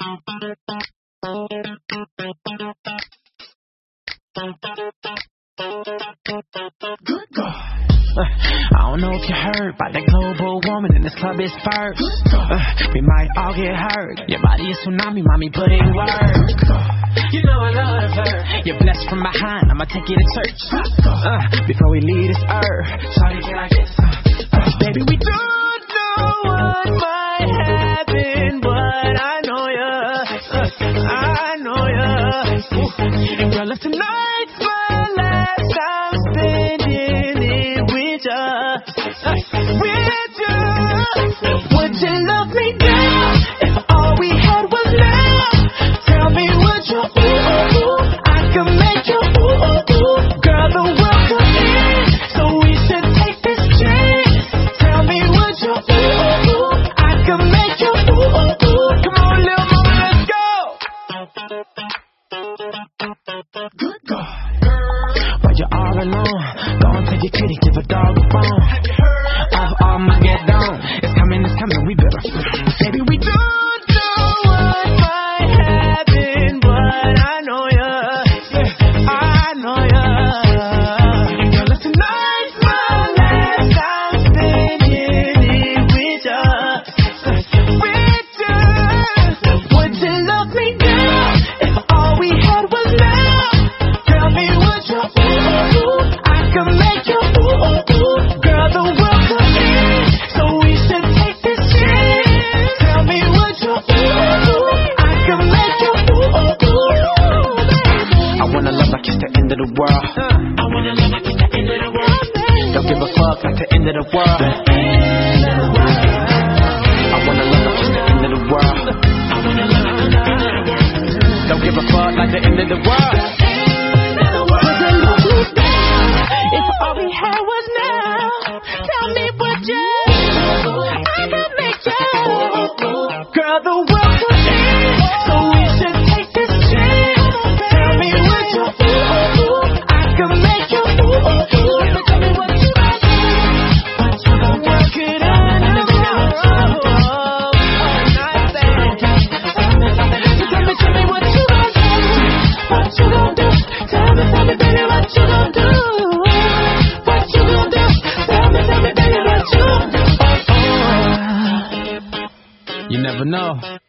Good God. I don't know if you heard about that global woman in this club is first. We might all get hurt. Your body is tsunami, mommy, put in work. You know I love her. You're blessed from behind, I'ma take you to church. Before we leave this earth, sorry, can I get baby, we don't know what might happen, but I know ya. I know ya. And girl, if tonight's my last time spending it with ya, would you love me now if all we had was now? Tell me, would you, I can make you, girl, the world could end, so we should take this chance. Tell me, would you, I can make you, come on, little mama, let's go. Good God. While you're all alone, go and take your kitty, give a dog a bone. Of Armageddon, it's coming, we better. Baby, we don't know what might happen, but I know ya, I know ya. Girl, if tonight's my last time spending it with ya, would you love me now if all we had was now? Tell me, would you, I can make you, girl, the world could end, so we should take this chance. Tell me, would you, I can make you, I wanna love like it's the end of the world. I wanna love like it's the end of the world. Don't give a fuck like the end of the world. I wanna love like it's the end of the world. I wanna love like it's the end of the world. Don't give a fuck like the end of the world. If all we had was now, tell me would you, I can make you, girl, the world could end, so we should take this chance. Tell me would you, I can make you, tell me what you gon' do, what you gon' work it out, tell me what you gon' do, what you gon' do, tell me baby what you gon' do. You never know.